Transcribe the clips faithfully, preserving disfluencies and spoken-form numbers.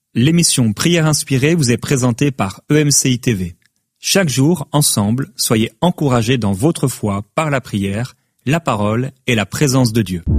L'émission Prière inspirée vous est présentée par E M C I T V. Chaque jour, ensemble, soyez encouragés dans votre foi par la prière, la parole et la présence de Dieu.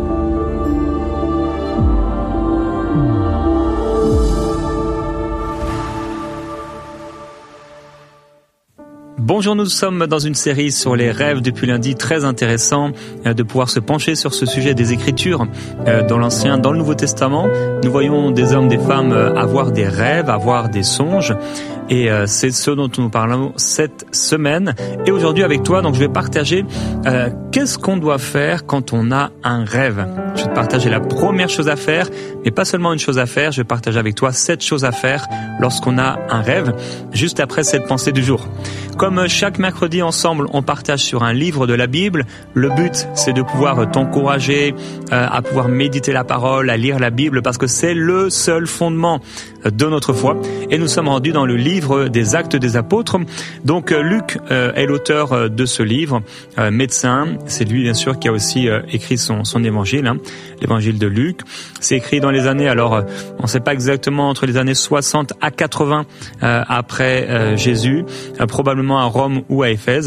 Bonjour, nous sommes dans une série sur les rêves depuis lundi, très intéressant de pouvoir se pencher sur ce sujet des Écritures dans l'Ancien, dans le Nouveau Testament. Nous voyons des hommes, des femmes avoir des rêves, avoir des songes, et c'est ce dont nous parlons cette semaine. Et aujourd'hui avec toi, donc je vais partager euh, qu'est-ce qu'on doit faire quand on a un rêve. Je vais te partager la première chose à faire, mais pas seulement une chose à faire, je vais partager avec toi sept choses à faire lorsqu'on a un rêve, juste après cette pensée du jour. Comme chaque mercredi ensemble, on partage sur un livre de la Bible. Le but, c'est de pouvoir t'encourager euh, à pouvoir méditer la parole, à lire la Bible, parce que c'est le seul fondement de notre foi. Et nous sommes rendus dans le livre des Actes des Apôtres. Donc euh, Luc euh, est l'auteur euh, de ce livre, euh, médecin. C'est lui bien sûr qui a aussi euh, écrit son, son évangile, hein, l'évangile de Luc. C'est écrit dans les années, alors euh, on ne sait pas exactement, entre les années soixante à quatre-vingts euh, après euh, Jésus, euh, probablement à Rome ou à Éphèse.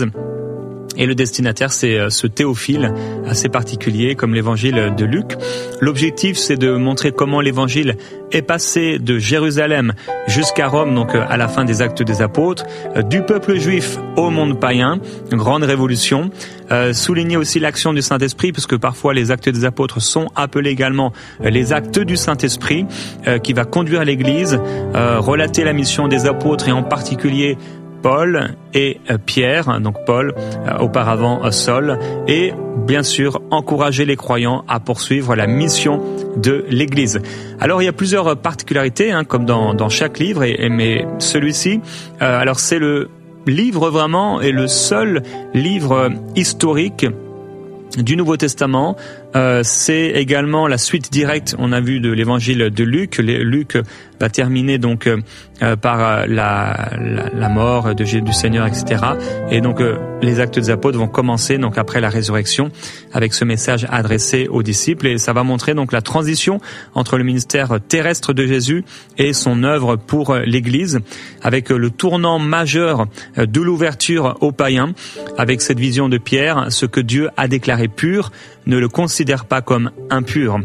Et le destinataire, c'est ce Théophile assez particulier, comme l'évangile de Luc. L'objectif, c'est de montrer comment l'évangile est passé de Jérusalem jusqu'à Rome, donc à la fin des Actes des Apôtres, du peuple juif au monde païen, une grande révolution. Euh, souligner aussi l'action du Saint-Esprit, parce que parfois les Actes des Apôtres sont appelés également les Actes du Saint-Esprit, euh, qui va conduire l'Église, euh, relater la mission des apôtres et en particulier Paul et Pierre, donc Paul, euh, auparavant euh, Saul, et bien sûr encourager les croyants à poursuivre la mission de l'Église. Alors il y a plusieurs particularités, hein, comme dans, dans chaque livre, et, et mais celui-ci, euh, alors c'est le livre vraiment et le seul livre historique du Nouveau Testament. Euh, c'est également la suite directe, on a vu, de l'évangile de Luc. Luc va terminer donc euh, par la, la, la mort de Jésus du Seigneur, et cetera. Et donc euh, les Actes des Apôtres vont commencer donc après la résurrection avec ce message adressé aux disciples, et ça va montrer donc la transition entre le ministère terrestre de Jésus et son œuvre pour l'Église, avec le tournant majeur de l'ouverture aux païens, avec cette vision de Pierre: ce que Dieu a déclaré pur, ne le considère pas comme impur.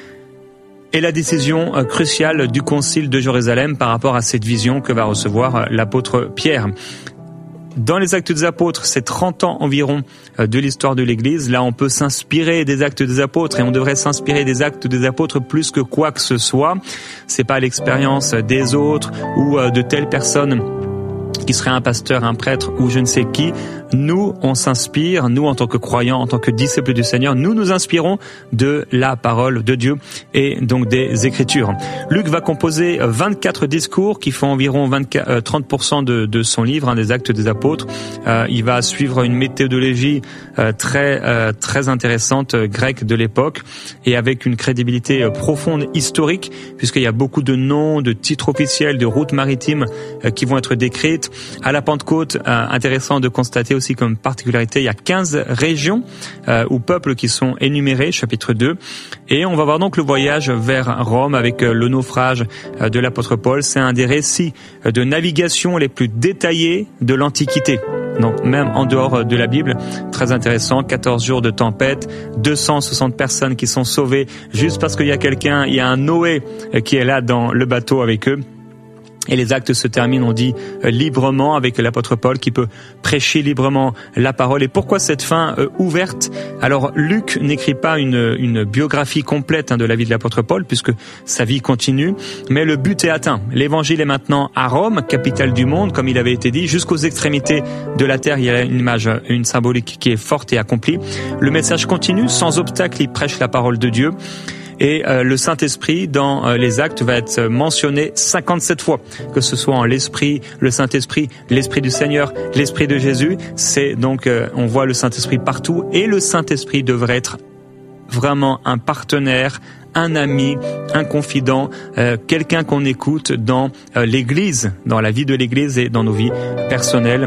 Et la décision cruciale du Concile de Jérusalem par rapport à cette vision que va recevoir l'apôtre Pierre. Dans les Actes des Apôtres, c'est trente ans environ de l'histoire de l'Église. Là, on peut s'inspirer des Actes des Apôtres, et on devrait s'inspirer des Actes des Apôtres plus que quoi que ce soit. C'est pas l'expérience des autres ou de telle personne qui serait un pasteur, un prêtre ou je ne sais qui. Nous, on s'inspire, nous en tant que croyants, en tant que disciples du Seigneur, nous nous inspirons de la parole de Dieu et donc des Écritures. Luc va composer vingt-quatre discours qui font environ vingt-quatre, euh, trente pour cent de, de son livre, hein, des Actes des Apôtres. Euh, il va suivre une méthodologie euh, très euh, très intéressante euh, grecque de l'époque, et avec une crédibilité euh, profonde historique, puisqu'il y a beaucoup de noms, de titres officiels, de routes maritimes euh, qui vont être décrites. À la Pentecôte, euh, intéressant de constater aussi comme particularité, il y a quinze régions euh, ou peuples qui sont énumérés, chapitre deux. Et on va voir donc le voyage vers Rome avec euh, le naufrage euh, de l'apôtre Paul. C'est un des récits euh, de navigation les plus détaillés de l'Antiquité. Donc même en dehors de la Bible, très intéressant, quatorze jours de tempête, deux cent soixante personnes qui sont sauvées juste parce qu'il y a quelqu'un, il y a un Noé euh, qui est là dans le bateau avec eux. Et les actes se terminent, on dit, euh, librement, avec l'apôtre Paul qui peut prêcher librement la parole. Et pourquoi cette fin euh, ouverte? Alors, Luc n'écrit pas une, une biographie complète hein, de la vie de l'apôtre Paul, puisque sa vie continue, mais le but est atteint. L'évangile est maintenant à Rome, capitale du monde, comme il avait été dit, jusqu'aux extrémités de la terre. Il y a une image, une symbolique qui est forte et accomplie. Le message continue, sans obstacle, il prêche la parole de Dieu. Et euh, le Saint-Esprit, dans euh, les actes, va être mentionné cinquante-sept fois, que ce soit en l'Esprit, le Saint-Esprit, l'Esprit du Seigneur, l'Esprit de Jésus. C'est donc, euh, on voit le Saint-Esprit partout, et le Saint-Esprit devrait être vraiment un partenaire, un ami, un confident, euh, quelqu'un qu'on écoute dans euh, l'Église, dans la vie de l'Église et dans nos vies personnelles.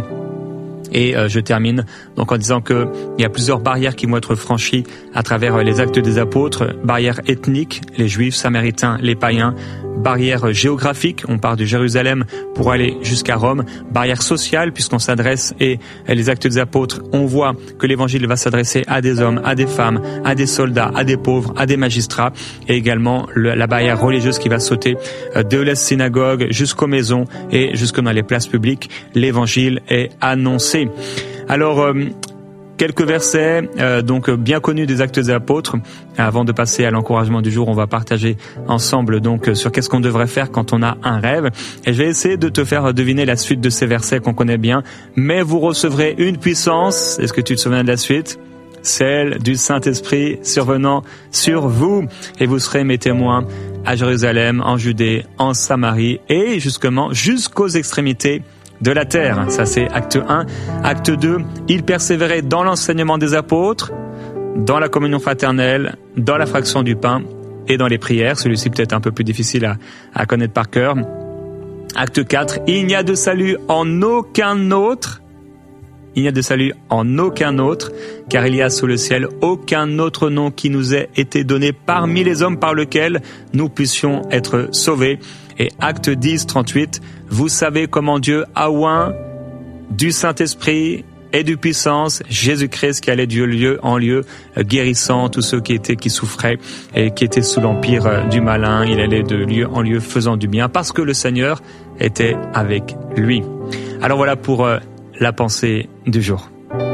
Et euh, je termine donc en disant que il y a plusieurs barrières qui vont être franchies à travers les actes des apôtres, barrières ethniques, les juifs, samaritains, les païens, barrière géographique, on part de Jérusalem pour aller jusqu'à Rome, barrière sociale puisqu'on s'adresse, et les Actes des Apôtres, on voit que l'évangile va s'adresser à des hommes, à des femmes, à des soldats, à des pauvres, à des magistrats, et également le, la barrière religieuse qui va sauter de la synagogue jusqu'aux maisons et jusque dans les places publiques. L'évangile est annoncé. Alors, euh, quelques versets euh, donc bien connus des Actes des Apôtres. Avant de passer à l'encouragement du jour, on va partager ensemble donc sur qu'est-ce qu'on devrait faire quand on a un rêve. Et je vais essayer de te faire deviner la suite de ces versets qu'on connaît bien. Mais vous recevrez une puissance. Est-ce que tu te souviens de la suite? Celle du Saint-Esprit survenant sur vous. Et vous serez mes témoins à Jérusalem, en Judée, en Samarie et justement jusqu'aux extrémités de la terre. Ça, c'est acte un. Acte deux, il persévérait dans l'enseignement des apôtres, dans la communion fraternelle, dans la fraction du pain et dans les prières. Celui-ci peut-être un peu plus difficile à, à connaître par cœur. Acte quatre, il n'y a de salut en aucun autre. Il n'y a de salut en aucun autre, car il y a sous le ciel aucun autre nom qui nous ait été donné parmi les hommes par lequel nous puissions être sauvés. Et acte dix, trente-huit, vous savez comment Dieu a oint du Saint-Esprit et de puissance Jésus-Christ qui allait de lieu en lieu, guérissant tous ceux qui étaient, qui souffraient et qui étaient sous l'empire du malin. Il allait de lieu en lieu faisant du bien parce que le Seigneur était avec lui. Alors voilà pour euh, la pensée du jour.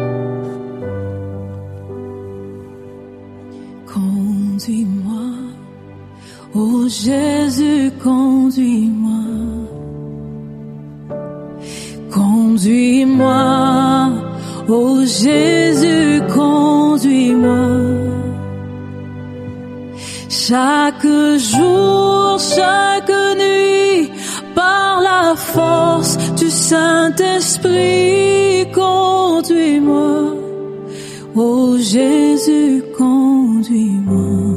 Conduis-moi, ô Jésus, conduis-moi. Conduis-moi, ô Jésus, conduis-moi. Chaque jour, chaque nuit, par la force du Saint-Esprit, conduis-moi. Ô Jésus, conduis-moi.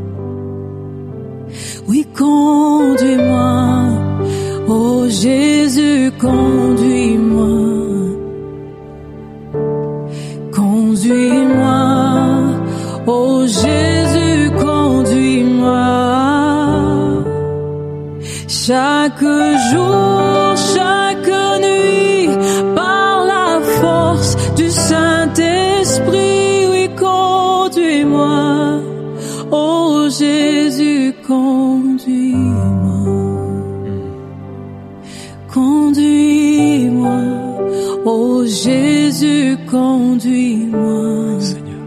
Oui, conduis-moi. Ô Jésus, conduis-moi. Conduis-moi. Ô Jésus, conduis-moi. Chaque jour, chaque nuit, par la force du Saint-Esprit, oui, conduis-moi. Ô Jésus, conduis-moi. Conduis-moi. Ô Jésus, conduis-moi. Seigneur.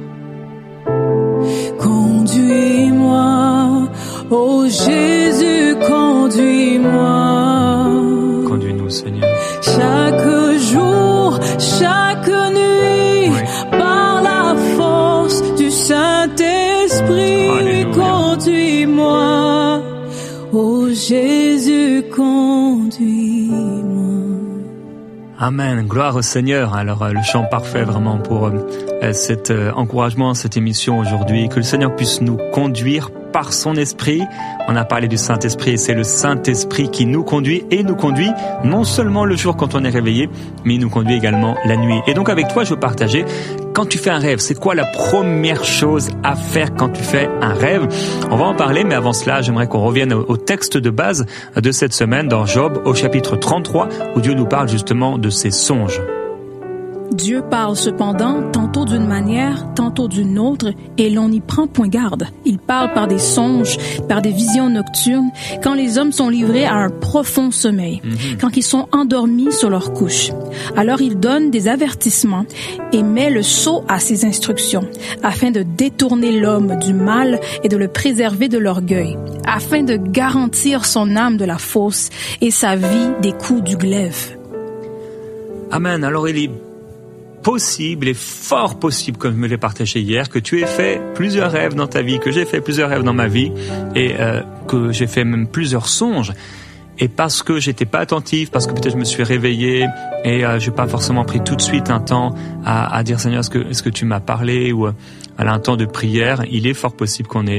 Conduis-moi. Ô Jésus, conduis-moi. Conduis-nous, Seigneur. Chaque jour, chaque nuit, oui, par la force du Saint-Esprit, Alléluia. Conduis-moi. Ô Jésus, conduis-moi. Amen, gloire au Seigneur. Alors le chant parfait vraiment pour euh, cet euh, encouragement, cette émission aujourd'hui, que le Seigneur puisse nous conduire par son esprit. On a parlé du Saint-Esprit et c'est le Saint-Esprit qui nous conduit et nous conduit non seulement le jour quand on est réveillé, mais il nous conduit également la nuit. Et donc avec toi, je veux partager, quand tu fais un rêve, c'est quoi la première chose à faire quand tu fais un rêve? On va en parler, mais avant cela, j'aimerais qu'on revienne au texte de base de cette semaine dans Job, au chapitre trente-trois, où Dieu nous parle justement de ses songes. Dieu parle cependant tantôt d'une manière, tantôt d'une autre, et l'on n'y prend point garde. Il parle par des songes, par des visions nocturnes, quand les hommes sont livrés à un profond sommeil, mm-hmm. quand ils sont endormis sur leur couche. Alors il donne des avertissements et met le sceau à ses instructions, afin de détourner l'homme du mal et de le préserver de l'orgueil, afin de garantir son âme de la fausse et sa vie des coups du glaive. Amen. Alors il est possible et fort possible, comme je me l'ai partagé hier, que tu aies fait plusieurs rêves dans ta vie, que j'ai fait plusieurs rêves dans ma vie et euh, que j'ai fait même plusieurs songes. Et parce que j'étais pas attentif, parce que peut-être je me suis réveillé et euh, j'ai pas forcément pris tout de suite un temps à, à dire Seigneur, est-ce que, est-ce que tu m'as parlé ou euh, à un temps de prière, il est fort possible qu'on ait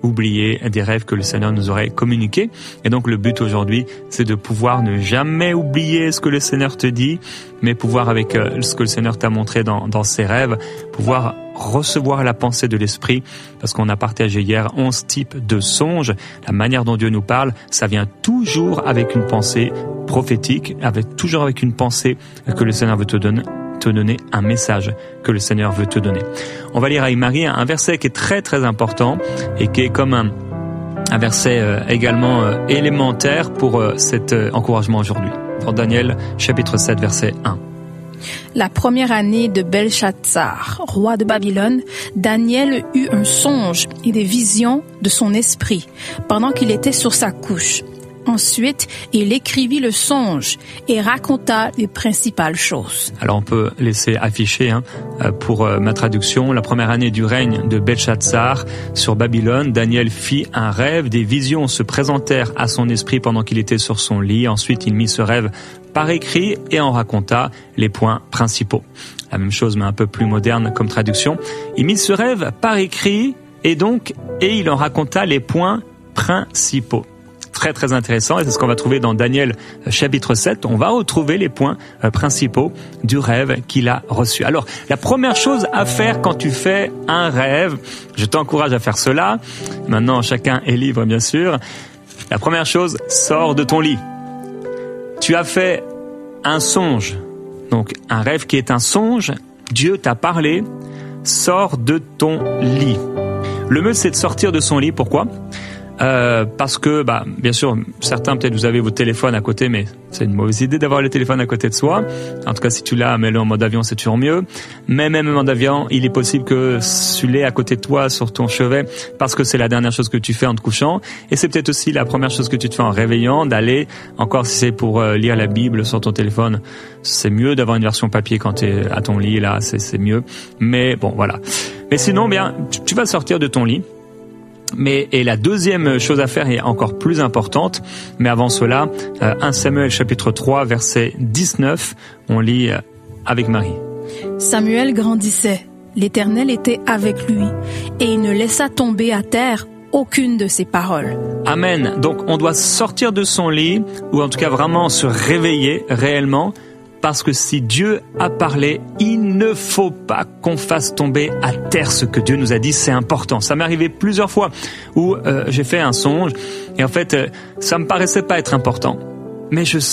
oublier des rêves que le Seigneur nous aurait communiqués. Et donc le but aujourd'hui, c'est de pouvoir ne jamais oublier ce que le Seigneur te dit, mais pouvoir avec euh, ce que le Seigneur t'a montré dans, dans ses rêves, pouvoir recevoir la pensée de l'Esprit, parce qu'on a partagé hier onze types de songes. La manière dont Dieu nous parle, ça vient toujours avec une pensée prophétique, avec toujours avec une pensée que le Seigneur veut te donner, te donner un message que le Seigneur veut te donner. On va lire avec Marie un verset qui est très très important et qui est comme un, un verset euh, également euh, élémentaire pour euh, cet euh, encouragement aujourd'hui. Dans Daniel chapitre sept verset un. La première année de Belshazzar, roi de Babylone, Daniel eut un songe et des visions de son esprit pendant qu'il était sur sa couche. Ensuite, il écrivit le songe et raconta les principales choses. Alors on peut laisser afficher hein, pour ma traduction. La première année du règne de Belshazzar sur Babylone, Daniel fit un rêve. Des visions se présentèrent à son esprit pendant qu'il était sur son lit. Ensuite, il mit ce rêve par écrit et en raconta les points principaux. La même chose, mais un peu plus moderne comme traduction. Il mit ce rêve par écrit et donc et il en raconta les points principaux. Très très intéressant et c'est ce qu'on va trouver dans Daniel chapitre sept. On va retrouver les points principaux du rêve qu'il a reçu. Alors, la première chose à faire quand tu fais un rêve, je t'encourage à faire cela. Maintenant, chacun est libre bien sûr. La première chose, sors de ton lit. Tu as fait un songe, donc un rêve qui est un songe. Dieu t'a parlé, sors de ton lit. Le mieux c'est de sortir de son lit, pourquoi ? Euh, parce que, bah, bien sûr, certains peut-être vous avez votre téléphone à côté, mais c'est une mauvaise idée d'avoir le téléphone à côté de soi. En tout cas, si tu l'as, mets-le en mode avion, c'est toujours mieux. Mais même en mode avion, il est possible que tu l'aies à côté de toi sur ton chevet, parce que c'est la dernière chose que tu fais en te couchant. Et c'est peut-être aussi la première chose que tu te fais en réveillant, d'aller, encore si c'est pour euh, lire la Bible sur ton téléphone, c'est mieux d'avoir une version papier quand tu es à ton lit, là, c'est, c'est mieux. Mais bon, voilà. Mais sinon, bien, tu, tu vas sortir de ton lit. Mais et la deuxième chose à faire est encore plus importante. Mais avant cela, euh, premier Samuel chapitre trois verset dix-neuf, on lit euh, avec Marie. Samuel grandissait, l'Éternel était avec lui, et il ne laissa tomber à terre aucune de ses paroles. Amen. Donc on doit sortir de son lit, ou en tout cas vraiment se réveiller réellement. Parce que si Dieu a parlé, il ne faut pas qu'on fasse tomber à terre ce que Dieu nous a dit, c'est important. Ça m'est arrivé plusieurs fois où euh, j'ai fait un songe et en fait, euh, ça me paraissait pas être important. Mais je...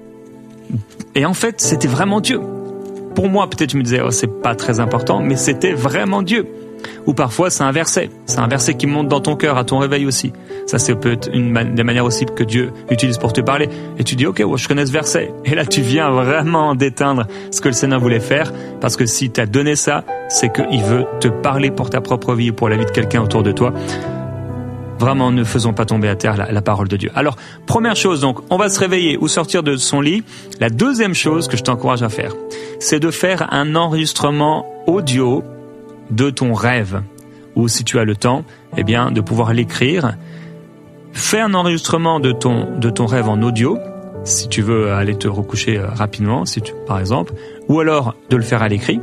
Et en fait, c'était vraiment Dieu. Pour moi, peut-être je me disais, oh, c'est pas très important, mais c'était vraiment Dieu. Ou parfois, c'est un verset. C'est un verset qui monte dans ton cœur, à ton réveil aussi. Ça, c'est peut-être une man- des manières aussi que Dieu utilise pour te parler. Et tu dis, ok, ouais, je connais ce verset. Et là, tu viens vraiment d'éteindre ce que le Seigneur voulait faire. Parce que si tu as donné ça, c'est qu'il veut te parler pour ta propre vie ou pour la vie de quelqu'un autour de toi. Vraiment, ne faisons pas tomber à terre la, la parole de Dieu. Alors, première chose, donc, on va se réveiller ou sortir de son lit. La deuxième chose que je t'encourage à faire, c'est de faire un enregistrement audio de ton rêve, ou si tu as le temps, eh bien, de pouvoir l'écrire. Fais un enregistrement de ton, de ton rêve en audio, si tu veux aller te recoucher rapidement, si tu, par exemple, ou alors de le faire à l'écrit.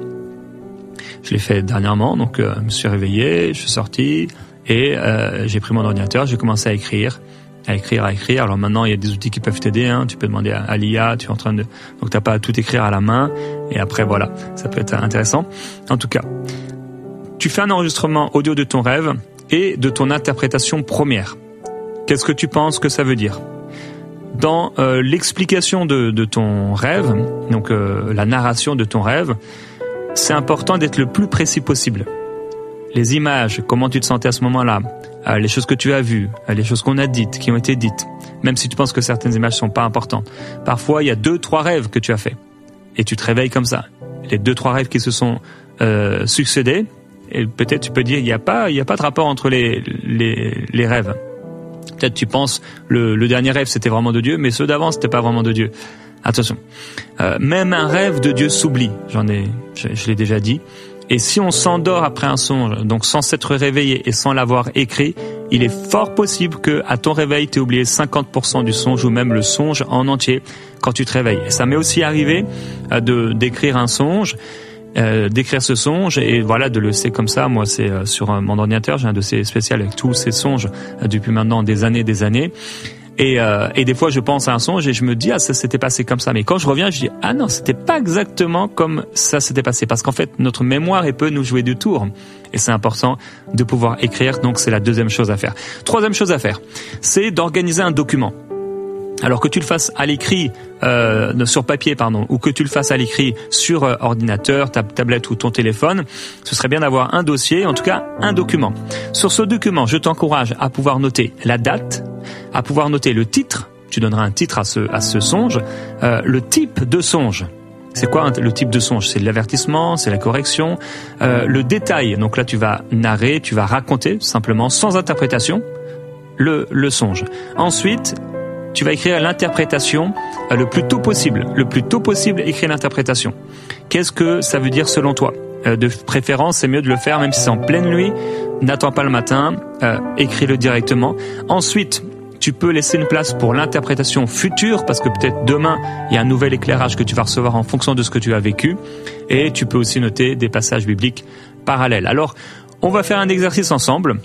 Je l'ai fait dernièrement, donc euh, je me suis réveillé, je suis sorti, et euh, j'ai pris mon ordinateur, j'ai commencé à écrire, à écrire, à écrire. Alors maintenant, il y a des outils qui peuvent t'aider, hein. Tu peux demander à, à l'I A, tu es en train de... Donc t'as pas à tout écrire à la main, et après, voilà, ça peut être intéressant. En tout cas, tu fais un enregistrement audio de ton rêve et de ton interprétation première. Qu'est-ce que tu penses que ça veut dire ? Dans euh, l'explication de, de ton rêve, donc euh, la narration de ton rêve, c'est important d'être le plus précis possible. Les images, comment tu te sentais à ce moment-là, euh, les choses que tu as vues, euh, les choses qu'on a dites, qui ont été dites, même si tu penses que certaines images sont pas importantes. Parfois, il y a deux, trois rêves que tu as fait et tu te réveilles comme ça. Les deux, trois rêves qui se sont euh, succédés. Et peut-être tu peux dire il n'y a pas il y a pas de rapport entre les les les rêves. Peut-être tu penses le le dernier rêve c'était vraiment de Dieu, mais ceux d'avant c'était pas vraiment de Dieu. Attention, euh, même un rêve de Dieu s'oublie. J'en ai je, je l'ai déjà dit. Et si on s'endort après un songe, donc sans s'être réveillé et sans l'avoir écrit, il est fort possible que à ton réveil tu aies oublié cinquante pour cent du songe ou même le songe en entier quand tu te réveilles. Et ça m'est aussi arrivé euh, de d'écrire un songe. euh, d'écrire ce songe et voilà de le laisser comme ça. Moi, c'est euh, sur euh, mon ordinateur, j'ai un dossier spécial avec tous ces songes euh, depuis maintenant des années, des années. Et, euh, et des fois, je pense à un songe et je me dis ah ça s'était passé comme ça. Mais quand je reviens, je dis ah non, c'était pas exactement comme ça s'était passé parce qu'en fait notre mémoire elle peut nous jouer du tour. Et c'est important de pouvoir écrire. Donc c'est la deuxième chose à faire. Troisième chose à faire, c'est d'organiser un document. Alors que tu le fasses à l'écrit, euh, sur papier, pardon, ou que tu le fasses à l'écrit sur euh, ordinateur, ta tablette ou ton téléphone, ce serait bien d'avoir un dossier, en tout cas un document. Sur ce document, je t'encourage à pouvoir noter la date, à pouvoir noter le titre, tu donneras un titre à ce, à ce songe, euh, le type de songe. C'est quoi le type de songe? C'est de l'avertissement, c'est la correction, euh, le détail. Donc là, tu vas narrer, tu vas raconter simplement, sans interprétation, le, le songe. Ensuite, tu vas écrire l'interprétation euh, le plus tôt possible. Le plus tôt possible, écrire l'interprétation. Qu'est-ce que ça veut dire selon toi? euh, De préférence, c'est mieux de le faire, même si c'est en pleine nuit. N'attends pas le matin, euh, écris-le directement. Ensuite, tu peux laisser une place pour l'interprétation future, parce que peut-être demain, il y a un nouvel éclairage que tu vas recevoir en fonction de ce que tu as vécu. Et tu peux aussi noter des passages bibliques parallèles. Alors, on va faire un exercice ensemble.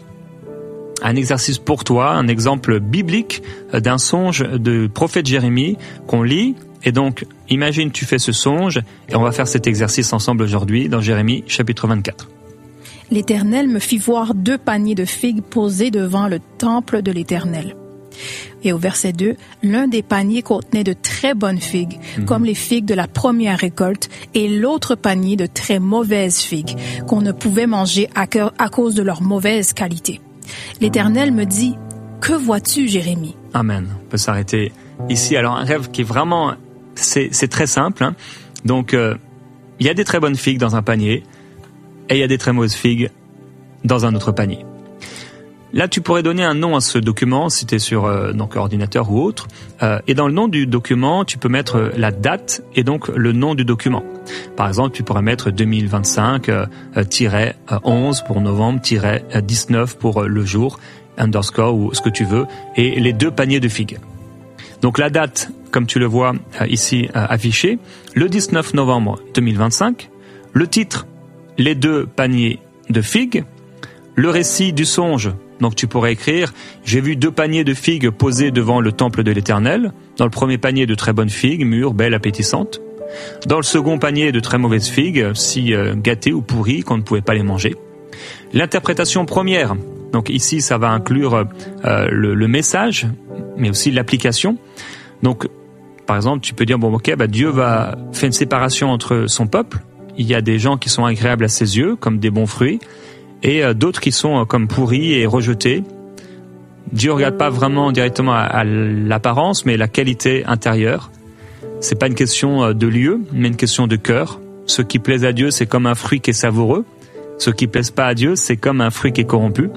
Un exercice pour toi, un exemple biblique d'un songe de prophète Jérémie qu'on lit. Et donc, imagine, tu fais ce songe et on va faire cet exercice ensemble aujourd'hui dans Jérémie chapitre vingt-quatre. L'Éternel me fit voir deux paniers de figues posés devant le temple de l'Éternel. Et au verset deux, l'un des paniers contenait de très bonnes figues, mmh. comme les figues de la première récolte, et l'autre panier de très mauvaises figues, qu'on ne pouvait manger à, cœur, à cause de leur mauvaise qualité. L'Éternel me dit, que vois-tu, Jérémie? Amen. On peut s'arrêter ici. Alors, un rêve qui est vraiment, c'est, c'est très simple. Hein. Donc, euh, il y a des très bonnes figues dans un panier et il y a des très mauvaises figues dans un autre panier. Là, tu pourrais donner un nom à ce document, si tu es sur euh, donc ordinateur ou autre. Euh, et dans le nom du document, tu peux mettre la date et donc le nom du document. Par exemple, tu pourrais mettre deux mille vingt-cinq onze pour novembre, dix-neuf pour le jour, underscore ou ce que tu veux, et les deux paniers de figues. Donc la date, comme tu le vois euh, ici euh, affiché, le dix-neuf novembre deux mille vingt-cinq, le titre, les deux paniers de figues, le récit du songe. Donc tu pourrais écrire « J'ai vu deux paniers de figues posés devant le temple de l'Éternel. Dans le premier panier, de très bonnes figues, mûres, belles, appétissantes. Dans le second panier, de très mauvaises figues, si euh, gâtées ou pourries qu'on ne pouvait pas les manger. » L'interprétation première. Donc ici, ça va inclure euh, le, le message, mais aussi l'application. Donc, par exemple, tu peux dire « Bon, ok, bah, Dieu va faire une séparation entre son peuple. Il y a des gens qui sont agréables à ses yeux, comme des bons fruits. » et d'autres qui sont comme pourris et rejetés. Dieu regarde pas vraiment directement à l'apparence, mais la qualité intérieure. C'est pas une question de lieu, mais une question de cœur. Ce qui plaise à Dieu, c'est comme un fruit qui est savoureux. Ce qui plaise pas à Dieu, c'est comme un fruit qui est corrompu.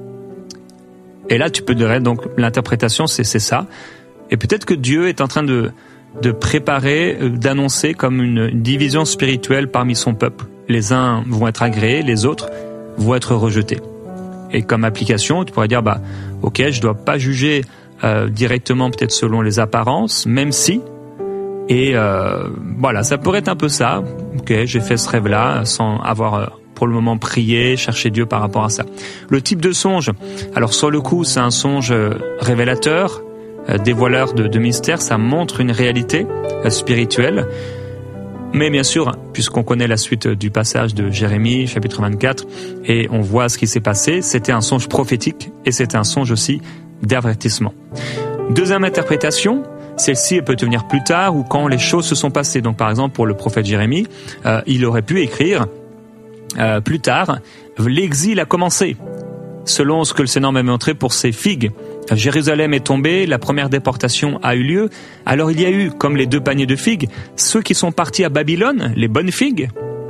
Et là, tu peux dire, donc, l'interprétation, c'est, c'est ça. Et peut-être que Dieu est en train de, de préparer, d'annoncer comme une, une division spirituelle parmi son peuple. Les uns vont être agréés, les autres vont être rejetés. Et comme application, tu pourrais dire, bah, ok, je dois pas juger euh, directement peut-être selon les apparences, même si, et euh, voilà, ça pourrait être un peu ça. Ok, j'ai fait ce rêve-là sans avoir euh, pour le moment prié, cherché Dieu par rapport à ça. Le type de songe, alors sur le coup, c'est un songe révélateur, euh, dévoileur de, de mystères, ça montre une réalité euh, spirituelle. Mais bien sûr, puisqu'on connaît la suite du passage de Jérémie, chapitre vingt-quatre, et on voit ce qui s'est passé, c'était un songe prophétique et c'était un songe aussi d'avertissement. Deuxième interprétation, celle-ci elle peut te venir plus tard ou quand les choses se sont passées. Donc par exemple, pour le prophète Jérémie, euh, il aurait pu écrire euh, plus tard, l'exil a commencé, selon ce que le Seigneur m'a montré pour ses figues. Jérusalem est tombée, la première déportation a eu lieu. Alors il y a eu, comme les deux paniers de figues, ceux qui sont partis à Babylone, les bonnes figues,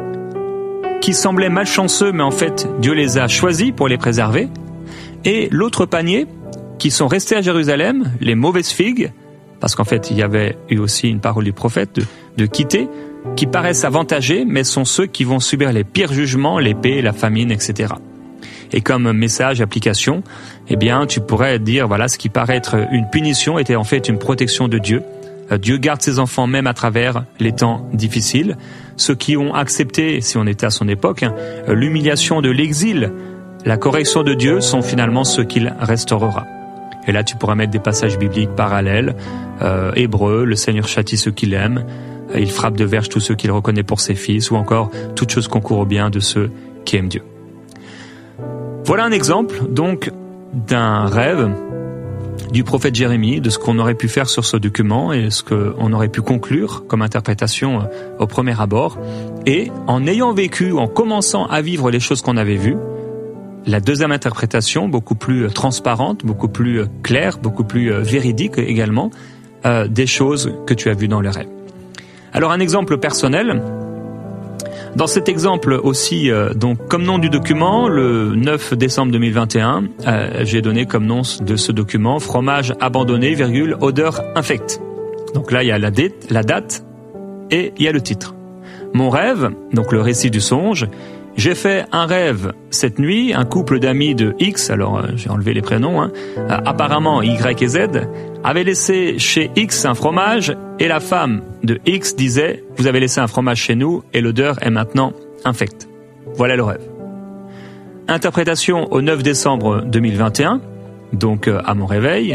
qui semblaient malchanceux, mais en fait Dieu les a choisis pour les préserver. Et l'autre panier, qui sont restés à Jérusalem, les mauvaises figues, parce qu'en fait il y avait eu aussi une parole du prophète de, de quitter, qui paraissent avantagés, mais sont ceux qui vont subir les pires jugements, l'épée, la famine, et cetera. Et comme message, application, eh bien, tu pourrais dire, voilà, ce qui paraît être une punition était en fait une protection de Dieu Dieu garde ses enfants même à travers les temps difficiles. Ceux qui ont accepté, si on était à son époque, hein, l'humiliation de l'exil, la correction de Dieu, sont finalement ceux qu'il restaurera. Et là, tu pourras mettre des passages bibliques parallèles. Euh, Hébreux, le Seigneur châtie ceux qu'il aime. Euh, il frappe de verge tous ceux qu'il reconnaît pour ses fils. Ou encore, toute chose concourt au bien de ceux qui aiment Dieu. Voilà un exemple, donc, d'un rêve du prophète Jérémie, de ce qu'on aurait pu faire sur ce document et ce qu'on aurait pu conclure comme interprétation au premier abord. Et en ayant vécu, en commençant à vivre les choses qu'on avait vues, la deuxième interprétation, beaucoup plus transparente, beaucoup plus claire, beaucoup plus véridique également, euh, des choses que tu as vues dans le rêve. Alors un exemple personnel. Dans cet exemple aussi, euh, donc comme nom du document, le neuf décembre deux mille vingt et un, euh, j'ai donné comme nom de ce document fromage abandonné, virgule, odeur infecte. Donc là, il y a la date, la date et il y a le titre. Mon rêve, donc le récit du songe. J'ai fait un rêve cette nuit, un couple d'amis de X, alors euh, j'ai enlevé les prénoms, hein, euh, apparemment Y et Z, avait laissé chez X un fromage et la femme de X disait « Vous avez laissé un fromage chez nous et l'odeur est maintenant infecte ». Voilà le rêve. Interprétation au neuf décembre deux mille vingt et un, donc euh, à mon réveil.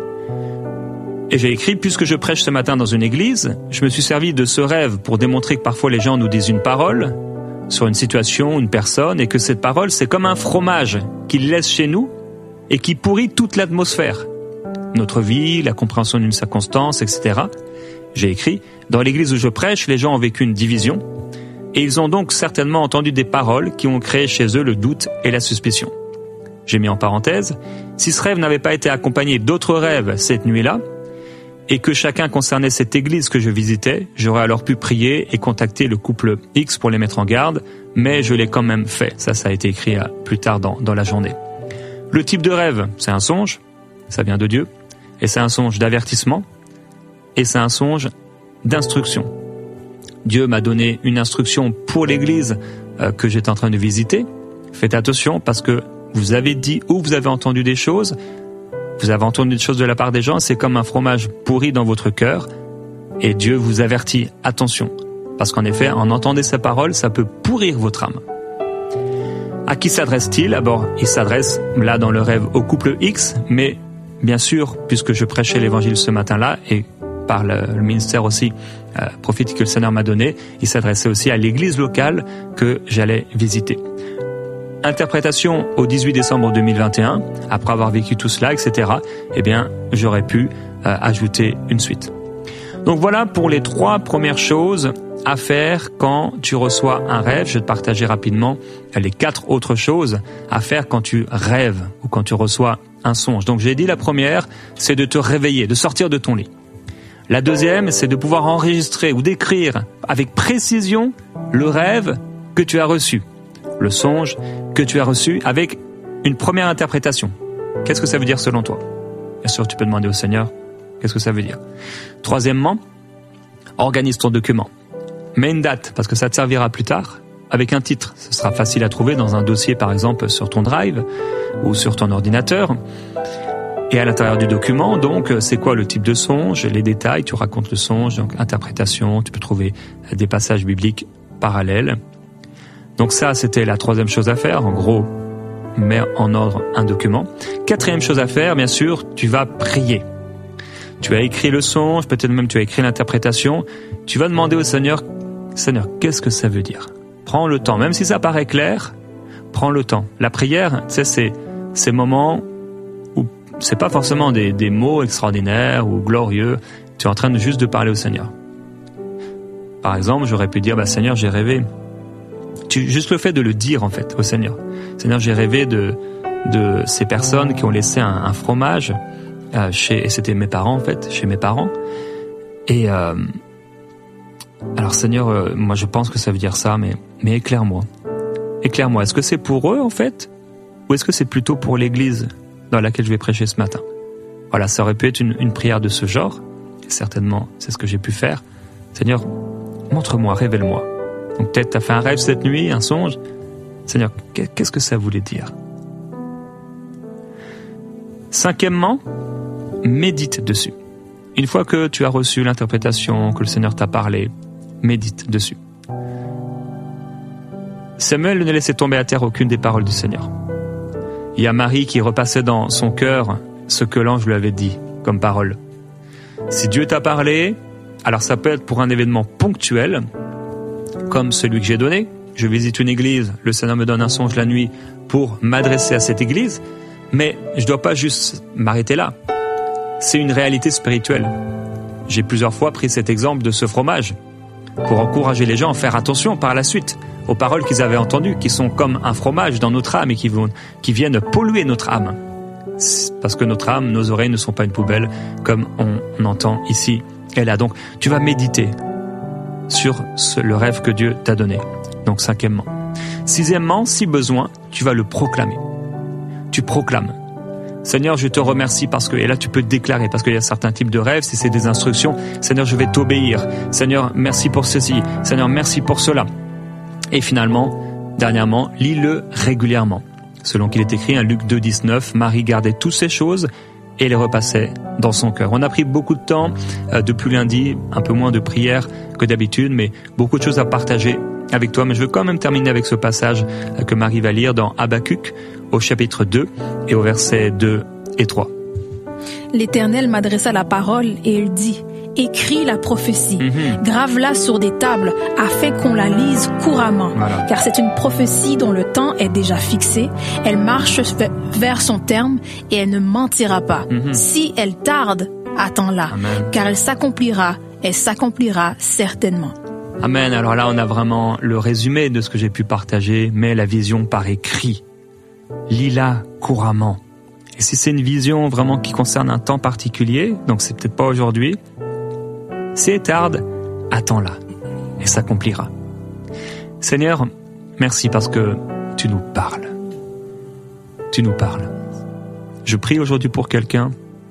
Et j'ai écrit « Puisque je prêche ce matin dans une église, je me suis servi de ce rêve pour démontrer que parfois les gens nous disent une parole sur une situation, une personne, et que cette parole, c'est comme un fromage qu'ils laissent chez nous et qui pourrit toute l'atmosphère. Notre vie, la compréhension d'une circonstance, et cetera. J'ai écrit, dans l'église où je prêche, les gens ont vécu une division et ils ont donc certainement entendu des paroles qui ont créé chez eux le doute et la suspicion. J'ai mis en parenthèse, si ce rêve n'avait pas été accompagné d'autres rêves cette nuit-là, et que chacun concernait cette église que je visitais, j'aurais alors pu prier et contacter le couple X pour les mettre en garde, mais je l'ai quand même fait. Ça, ça a été écrit plus tard dans, dans la journée. Le type de rêve, c'est un songe, ça vient de Dieu, et c'est un songe d'avertissement, et c'est un songe d'instruction. Dieu m'a donné une instruction pour l'église euh, que j'étais en train de visiter. Faites attention parce que vous avez dit ou vous avez entendu des choses, vous avez entendu des choses de la part des gens, c'est comme un fromage pourri dans votre cœur, et Dieu vous avertit, attention, parce qu'en effet, en entendant ces paroles, ça peut pourrir votre âme. À qui s'adresse-t-il ? D'abord, il s'adresse, là dans le rêve, au couple X, mais bien sûr, puisque je prêchais l'évangile ce matin-là, et par le, le ministère aussi euh, prophétique que le Seigneur m'a donné, il s'adressait aussi à l'église locale que j'allais visiter. Interprétation au dix-huit décembre deux mille vingt et un, après avoir vécu tout cela, et cetera, eh bien, j'aurais pu euh, ajouter une suite. Donc voilà pour les trois premières choses à faire quand tu reçois un rêve. Je vais te partager rapidement les quatre autres choses à faire quand tu rêves ou quand tu reçois un songe. Donc j'ai dit la première, c'est de te réveiller, de sortir de ton lit. La deuxième, c'est de pouvoir enregistrer ou d'écrire avec précision le rêve que tu as reçu, le songe que tu as reçu avec une première interprétation. Qu'est-ce que ça veut dire selon toi ? Bien sûr, tu peux demander au Seigneur, qu'est-ce que ça veut dire ? Troisièmement, organise ton document. Mets une date, parce que ça te servira plus tard, avec un titre. Ce sera facile à trouver dans un dossier, par exemple, sur ton Drive ou sur ton ordinateur. Et à l'intérieur du document, donc, c'est quoi le type de songe, les détails, tu racontes le songe, donc interprétation, tu peux trouver des passages bibliques parallèles. Donc ça, c'était la troisième chose à faire. En gros, mets en ordre un document. Quatrième chose à faire, bien sûr, tu vas prier. Tu as écrit le songe, peut-être même tu as écrit l'interprétation. Tu vas demander au Seigneur, Seigneur, qu'est-ce que ça veut dire ? Prends le temps, même si ça paraît clair, prends le temps. La prière, tu sais, c'est ces moments où c'est pas forcément des, des mots extraordinaires ou glorieux. Tu es en train de juste de parler au Seigneur. Par exemple, j'aurais pu dire, bah Seigneur, j'ai rêvé. Tu, juste le fait de le dire en fait au Seigneur. Seigneur, j'ai rêvé de de ces personnes qui ont laissé un, un fromage euh, chez, et c'était mes parents en fait, chez mes parents. Et euh, alors Seigneur, euh, moi je pense que ça veut dire ça, mais mais éclaire-moi, éclaire-moi. Est-ce que c'est pour eux en fait, ou est-ce que c'est plutôt pour l'Église dans laquelle je vais prêcher ce matin ? Voilà, ça aurait pu être une, une prière de ce genre. Et certainement, c'est ce que j'ai pu faire. Seigneur, montre-moi, révèle-moi. Donc peut-être tu as fait un rêve cette nuit, un songe. Seigneur, qu'est-ce que ça voulait dire ? Cinquièmement, médite dessus. Une fois que tu as reçu l'interprétation, que le Seigneur t'a parlé, médite dessus. Samuel ne laissait tomber à terre aucune des paroles du Seigneur. Il y a Marie qui repassait dans son cœur ce que l'ange lui avait dit comme parole. Si Dieu t'a parlé, alors ça peut être pour un événement ponctuel, comme celui que j'ai donné. Je visite une église, le Seigneur me donne un songe la nuit pour m'adresser à cette église, mais je ne dois pas juste m'arrêter là. C'est une réalité spirituelle. J'ai plusieurs fois pris cet exemple de ce fromage pour encourager les gens à faire attention par la suite aux paroles qu'ils avaient entendues, qui sont comme un fromage dans notre âme et qui, vont, qui viennent polluer notre âme. Parce que notre âme, nos oreilles ne sont pas une poubelle, comme on, on entend ici et là. Donc, tu vas méditer sur ce, le rêve que Dieu t'a donné. Donc, cinquièmement. Sixièmement, si besoin, tu vas le proclamer. Tu proclames. Seigneur, je te remercie parce que, et là tu peux te déclarer, parce qu'il y a certains types de rêves, si c'est des instructions, Seigneur, je vais t'obéir. Seigneur, merci pour ceci. Seigneur, merci pour cela. Et finalement, dernièrement, lis-le régulièrement. Selon qu'il est écrit, hein, Luc deux, dix-neuf, Marie gardait toutes ces choses et les repassait dans son cœur. On a pris beaucoup de temps euh, depuis lundi, un peu moins de prière que d'habitude, mais beaucoup de choses à partager avec toi. Mais je veux quand même terminer avec ce passage euh, que Marie va lire dans Habacuc, au chapitre deux et au versets deux et trois. L'Éternel m'adressa la parole et il dit: écris la prophétie, mm-hmm. grave-la sur des tables afin qu'on la lise couramment. Voilà. Car c'est une prophétie dont le temps est déjà fixé. Elle marche vers son terme et elle ne mentira pas. Mm-hmm. Si elle tarde, attends-la, Amen. Car elle s'accomplira, elle s'accomplira certainement. Amen. Alors là, on a vraiment le résumé de ce que j'ai pu partager, mais la vision par écrit. Lis-la couramment. Et si c'est une vision vraiment qui concerne un temps particulier, donc c'est peut-être pas aujourd'hui, si elle tarde, attends-la et s'accomplira. Seigneur, merci parce que tu nous parles. Tu nous parles. Je prie aujourd'hui pour quelqu'un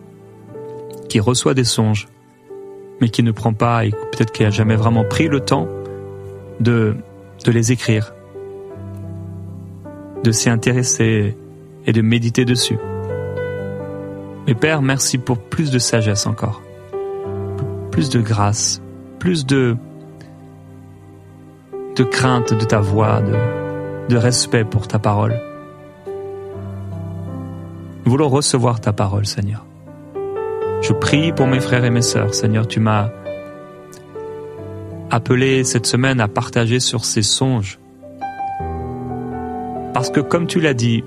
qui reçoit des songes, mais qui ne prend pas, et peut-être qui n'a jamais vraiment pris le temps de, de les écrire, de s'y intéresser et de méditer dessus. Mais Père, merci pour plus de sagesse encore, plus de grâce, plus de, de crainte de ta voix, de, de respect pour ta parole. Nous voulons recevoir ta parole, Seigneur. Je prie pour mes frères et mes sœurs. Seigneur, tu m'as appelé cette semaine à partager sur ces songes. Parce que comme tu l'as dit,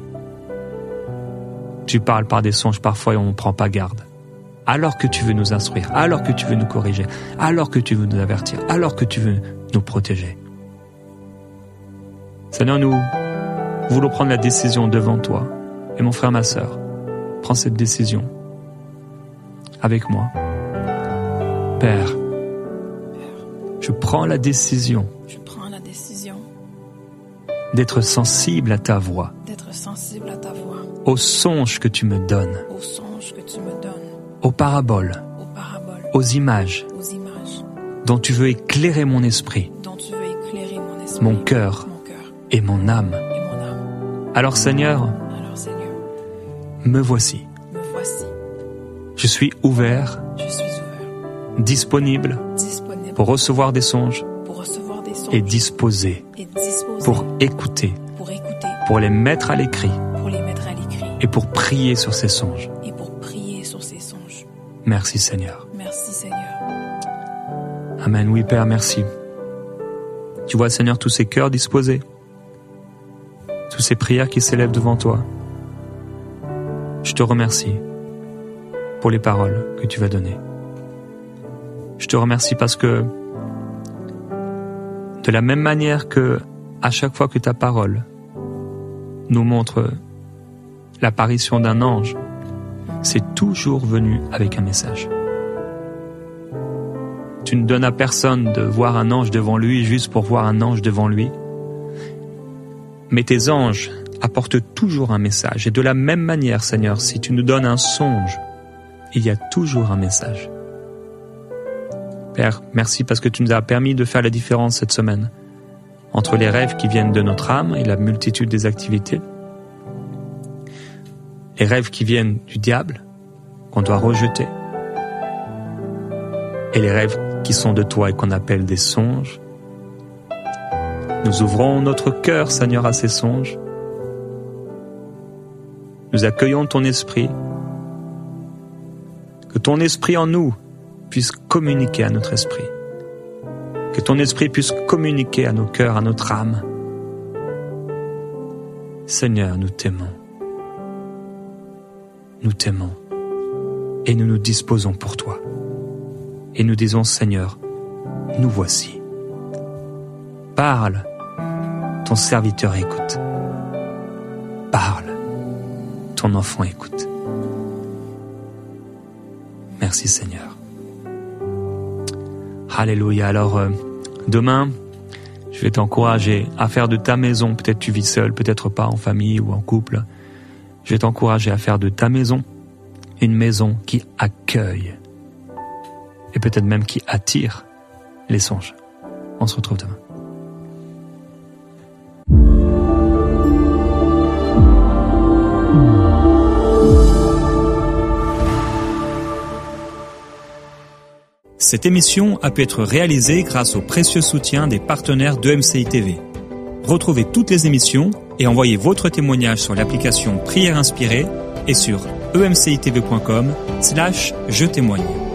tu parles par des songes parfois et on ne prend pas garde. Alors que tu veux nous instruire, alors que tu veux nous corriger, alors que tu veux nous avertir, alors que tu veux nous protéger. Seigneur, nous voulons prendre la décision devant toi. Et mon frère, ma sœur, prends cette décision avec moi. Père, je prends la décision, je prends la décision d'être sensible à ta voix, d'être sensible à ta voix, aux songes que tu me donnes, aux songes que tu me donnes, aux paraboles, aux paraboles, aux images, aux images, dont tu veux éclairer mon esprit, dont tu veux éclairer mon esprit, mon cœur, mon cœur et mon âme. et mon âme. Alors Seigneur, Alors Seigneur, me voici. me voici. Je suis ouvert, Je suis ouvert, disponible disponible pour recevoir des songes pour recevoir des songes et disposé et disposé pour écouter, pour écouter, pour les mettre à l'écrit pour les mettre à l'écrit et pour prier sur ces songes. et pour prier sur ces songes. Merci Seigneur. Merci Seigneur. Amen. Oui Père, merci. Tu vois Seigneur tous ces cœurs disposés, toutes ces prières qui s'élèvent devant toi. Je te remercie pour les paroles que tu vas donner. Je te remercie parce que de la même manière que à chaque fois que ta parole nous montre l'apparition d'un ange, c'est toujours venu avec un message. Tu ne donnes à personne de voir un ange devant lui juste pour voir un ange devant lui. Mais tes anges apportent toujours un message. Et de la même manière, Seigneur, si tu nous donnes un songe, il y a toujours un message. Père, merci parce que tu nous as permis de faire la différence cette semaine entre les rêves qui viennent de notre âme et la multitude des activités, les rêves qui viennent du diable, qu'on doit rejeter, et les rêves qui sont de toi et qu'on appelle des songes. Nous ouvrons notre cœur, Seigneur, à ces songes. Nous accueillons ton esprit. Que ton esprit en nous puisse communiquer à notre esprit. Que ton esprit puisse communiquer à nos cœurs, à notre âme. Seigneur, nous t'aimons. Nous t'aimons. Et nous nous disposons pour toi. Et nous disons, Seigneur, nous voici. Parle, ton serviteur écoute. Parle, ton enfant écoute. Merci Seigneur. Alléluia. Alors, euh, demain, je vais t'encourager à faire de ta maison, peut-être tu vis seul, peut-être pas en famille ou en couple, je vais t'encourager à faire de ta maison une maison qui accueille et peut-être même qui attire les songes. On se retrouve demain. Cette émission a pu être réalisée grâce au précieux soutien des partenaires d'E M C I T V. Retrouvez toutes les émissions et envoyez votre témoignage sur l'application Prière Inspirée et sur e m c i t v point com slash je témoigne.